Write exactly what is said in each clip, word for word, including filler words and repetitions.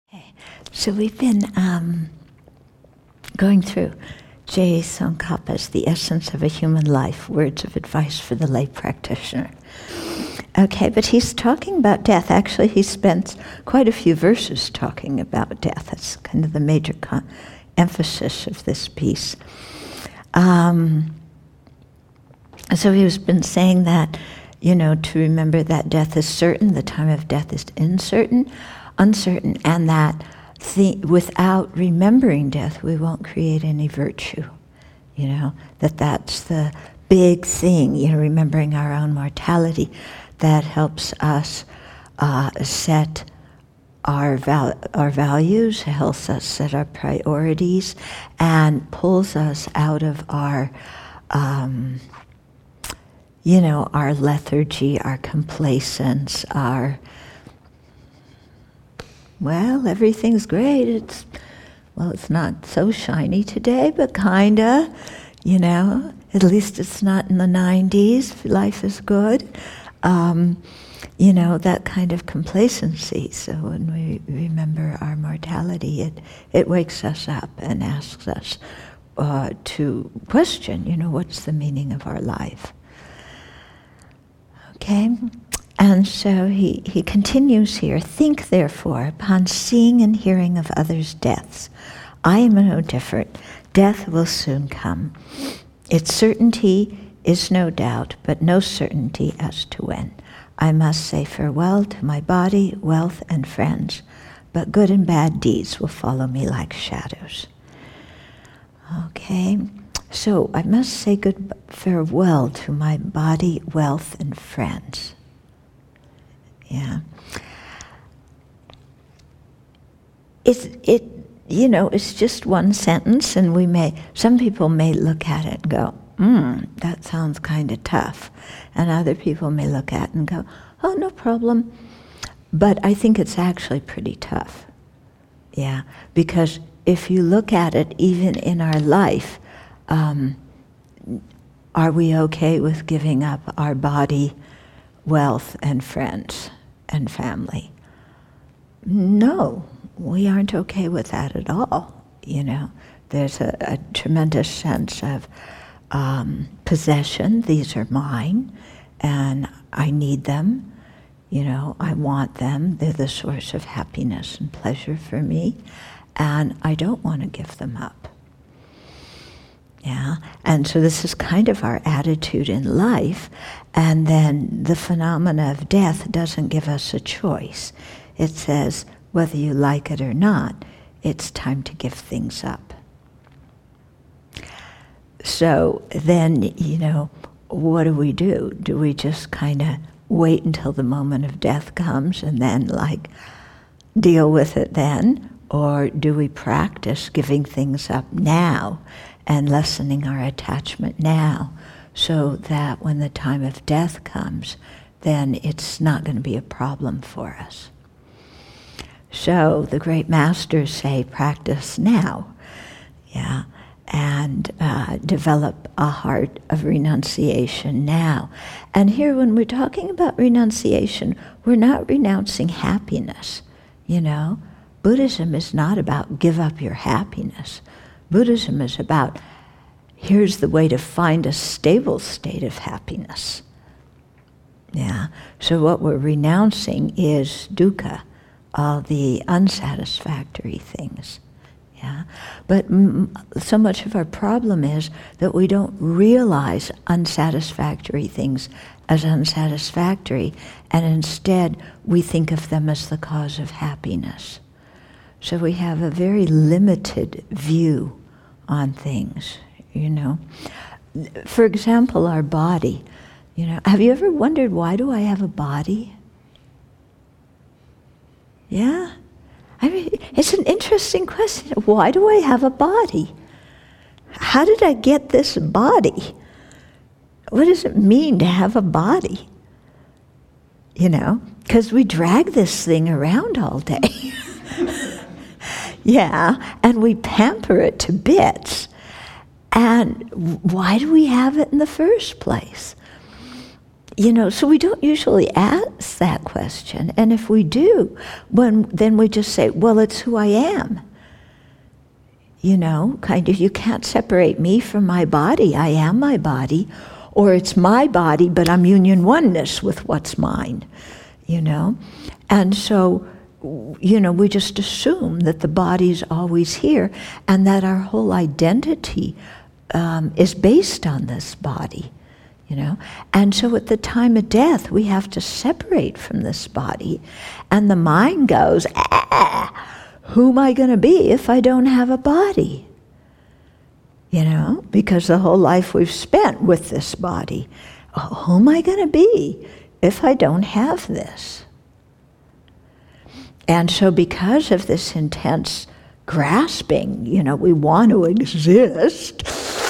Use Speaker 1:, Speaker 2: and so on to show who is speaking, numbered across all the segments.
Speaker 1: Okay. So we've been um, going through J. Tsongkhapa's The Essence of a Human Life, Words of Advice for the Lay Practitioner. Okay, but he's talking about death. Actually, he spends quite a few verses talking about death. That's kind of the major con- emphasis of this piece. Um, so he's been saying that, you know, to remember that death is certain, the time of death is uncertain, uncertain, and that the, without remembering death, we won't create any virtue. You know, that that's the big thing, you know, remembering our own mortality, that helps us uh, set our val- our values, helps us set our priorities, and pulls us out of our, um, you know, our lethargy, our complacence, our, well, everything's great. It's, well, it's not so shiny today, but kinda, you know, at least it's not in the nineties. Life is good. Um, you know, that kind of complacency. So when we remember our mortality, it, it wakes us up and asks us uh, to question, you know, what's the meaning of our life? Okay? And so he, he continues here, think therefore upon seeing and hearing of others' deaths. I am no different. Death will soon come. Its certainty is no doubt, but no certainty as to when. I must say farewell to my body, wealth, and friends, but good and bad deeds will follow me like shadows. Okay, so I must say good farewell to my body, wealth, and friends. Yeah. It's, it, you know, it's just one sentence, and we may, some people may look at it and go, hmm, that sounds kind of tough. And other people may look at it and go, oh, no problem. But I think it's actually pretty tough. Yeah, because if you look at it, even in our life, um, are we okay with giving up our body, wealth, and friends and family? No, we aren't okay with that at all. You know, there's a, a tremendous sense of um, possession. These are mine, and I need them. You know, I want them. They're the source of happiness and pleasure for me, and I don't want to give them up. Yeah, and so this is kind of our attitude in life, and then the phenomena of death doesn't give us a choice. It says, whether you like it or not, it's time to give things up. So then, you know, what do we do? Do we just kind of wait until the moment of death comes and then, like, deal with it then? Or do we practice giving things up now and lessening our attachment now, so that when the time of death comes, then it's not going to be a problem for us? So the great masters say, practice now, yeah, and uh, develop a heart of renunciation now. And here, when we're talking about renunciation, we're not renouncing happiness, you know. Buddhism is not about give up your happiness. Buddhism is about, here's the way to find a stable state of happiness. Yeah, so what we're renouncing is dukkha, all the unsatisfactory things. Yeah, but m- so much of our problem is that we don't realize unsatisfactory things as unsatisfactory, and instead we think of them as the cause of happiness. So we have a very limited view on things, you know. For example, our body. You know, have you ever wondered, why do I have a body? Yeah? I mean, it's an interesting question. Why do I have a body? How did I get this body? What does it mean to have a body? You know, because we drag this thing around all day. Yeah, and we pamper it to bits. And why do we have it in the first place? you know, so we don't usually ask that question. And if we do, when, then we just say, well, it's who I am. You know, kind of, you can't separate me from my body. I am my body. Or it's my body, but I'm union oneness with what's mine, you know? And so, you know, we just assume that the body's always here and that our whole identity um, is based on this body, you know? And so at the time of death, we have to separate from this body, and the mind goes, ah, who am I going to be if I don't have a body? You know, because the whole life we've spent with this body. Oh, who am I going to be if I don't have this? And so because of this intense grasping, you know, we want to exist,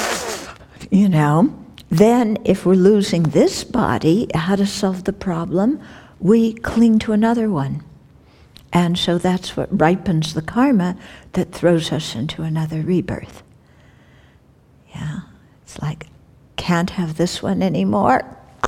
Speaker 1: you know, then if we're losing this body, how to solve the problem? We cling to another one. And so that's what ripens the karma that throws us into another rebirth. Yeah, it's like, can't have this one anymore.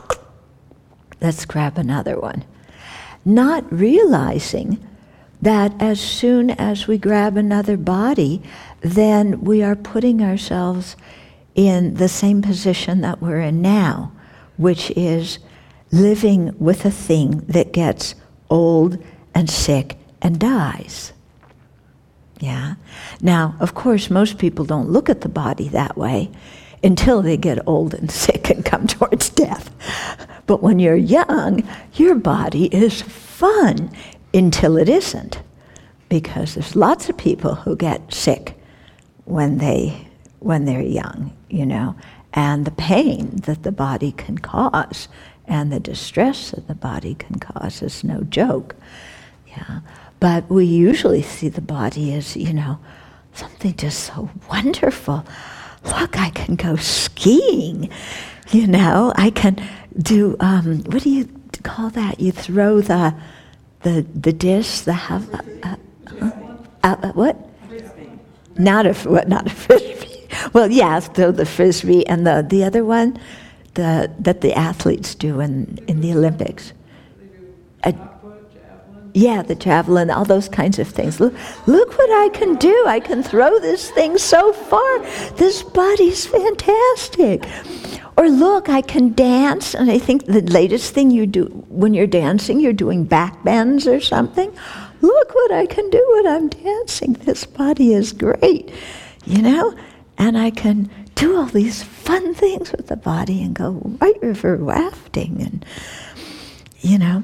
Speaker 1: Let's grab another one. Not realizing that as soon as we grab another body, then we are putting ourselves in the same position that we're in now, which is living with a thing that gets old and sick and dies. Yeah. Now, of course, most people don't look at the body that way until they get old and sick and come towards death. But when you're young, your body is fun until it isn't, because there's lots of people who get sick when they when they're young, you know, and the pain that the body can cause and the distress that the body can cause is no joke. Yeah. But we usually see the body as, you know, something just so wonderful. Look, I can go skiing, you know, I can do, um, what do you call that? You throw the the the disc, the have, uh, uh, uh, uh, what? Frisbee. Not a, what, not a frisbee. Well, yeah, throw the frisbee, and the, the other one, the that the athletes do in, in the Olympics. Uh, Yeah, the javelin, all those kinds of things. Look, look what I can do. I can throw this thing so far. This body's fantastic. Or look, I can dance. And I think the latest thing you do when you're dancing, you're doing back bends or something. Look what I can do when I'm dancing. This body is great, you know? And I can do all these fun things with the body and go white river rafting and, you know.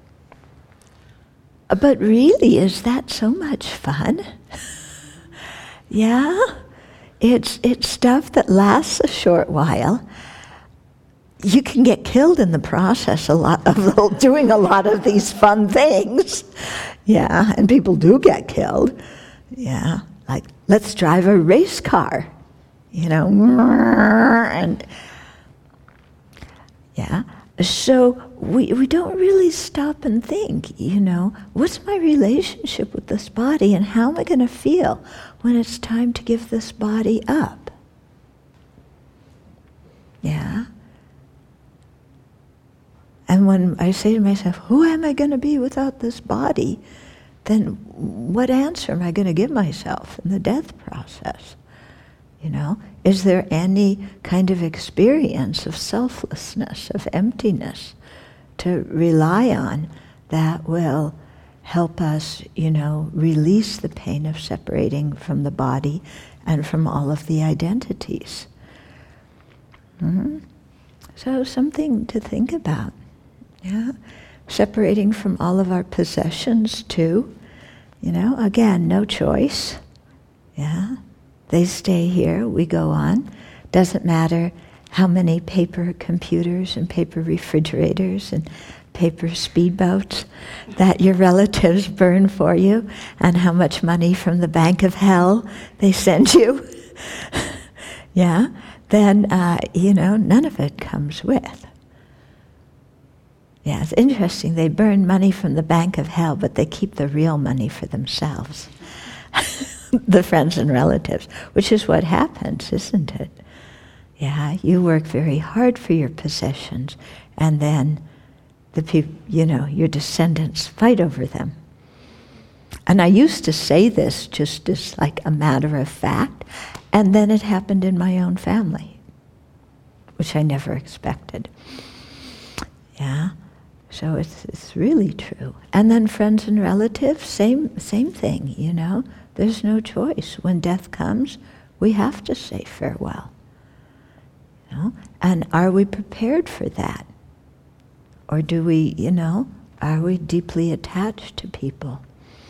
Speaker 1: But really, is that so much fun? Yeah? It's it's stuff that lasts a short while. You can get killed in the process a lot of doing a lot of these fun things. Yeah, and people do get killed. Yeah, like, let's drive a race car, you know, and yeah. So we we don't really stop and think, you know, what's my relationship with this body and how am I going to feel when it's time to give this body up? Yeah. And when I say to myself, who am I going to be without this body? Then what answer am I going to give myself in the death process? You know, is there any kind of experience of selflessness, of emptiness to rely on that will help us, you know, release the pain of separating from the body and from all of the identities? Mm-hmm. So something to think about, yeah? Separating from all of our possessions too, you know, again, no choice, yeah? They stay here, we go on. Doesn't matter how many paper computers and paper refrigerators and paper speedboats that your relatives burn for you and how much money from the bank of hell they send you. Yeah, then, uh, you know, none of it comes with. Yeah, it's interesting. They burn money from the bank of hell, but they keep the real money for themselves. The friends and relatives, which is what happens, isn't it? Yeah, you work very hard for your possessions, and then the people, you know, your descendants fight over them. And I used to say this just as like a matter of fact, and then it happened in my own family, which I never expected. Yeah, so it's it's really true. And then friends and relatives, same same thing, you know. There's no choice. When death comes, we have to say farewell. You know? And are we prepared for that? Or do we, you know, are we deeply attached to people?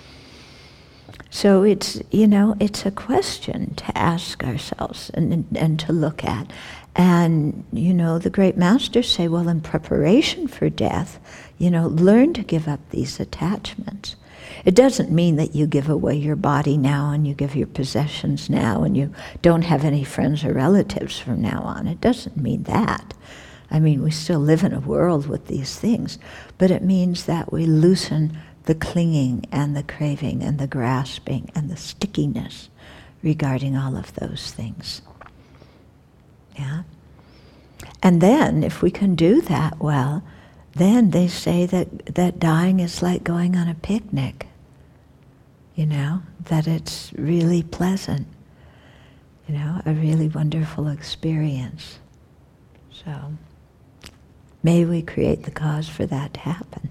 Speaker 1: So it's, you know, it's a question to ask ourselves and, and to look at. And, you know, the great masters say, well, in preparation for death, you know, learn to give up these attachments. It doesn't mean that you give away your body now and you give your possessions now and you don't have any friends or relatives from now on. It doesn't mean that. I mean, we still live in a world with these things, but it means that we loosen the clinging and the craving and the grasping and the stickiness regarding all of those things. Yeah? And then, if we can do that well, then they say that, that dying is like going on a picnic. You know, that it's really pleasant. You know, a really wonderful experience. So, may we create the cause for that to happen.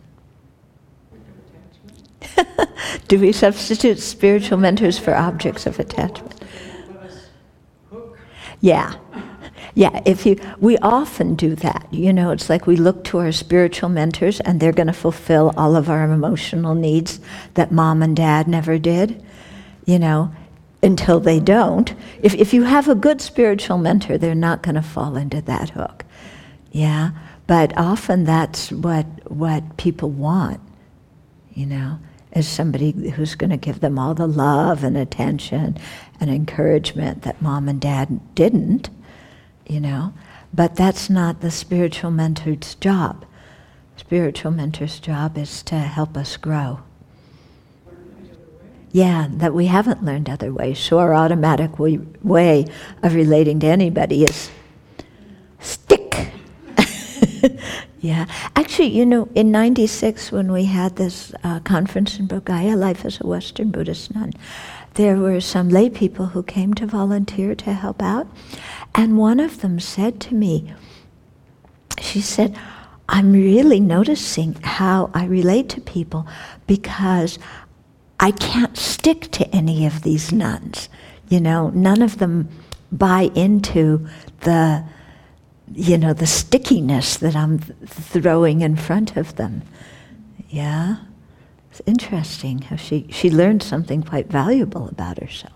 Speaker 1: Do we substitute spiritual mentors for objects of attachment? Yeah. Yeah, if you, we often do that. You know, it's like we look to our spiritual mentors and they're going to fulfill all of our emotional needs that mom and dad never did, you know, until they don't. If if you have a good spiritual mentor, they're not going to fall into that hook. Yeah, but often that's what what people want, you know, is somebody who's going to give them all the love and attention and encouragement that mom and dad didn't. You know, but that's not the spiritual mentor's job. Spiritual mentor's job is to help us grow. Yeah, that we haven't learned other ways. So our automatic way, way of relating to anybody is stick. Yeah, actually, you know, in ninety-six when we had this uh, conference in Bodh Gaya, Life as a Western Buddhist Nun, there were some lay people who came to volunteer to help out. And one of them said to me, she said, I'm really noticing how I relate to people because I can't stick to any of these nuns. You know, none of them buy into the, you know, the stickiness that I'm th- throwing in front of them. Yeah? It's interesting how she, she learned something quite valuable about herself.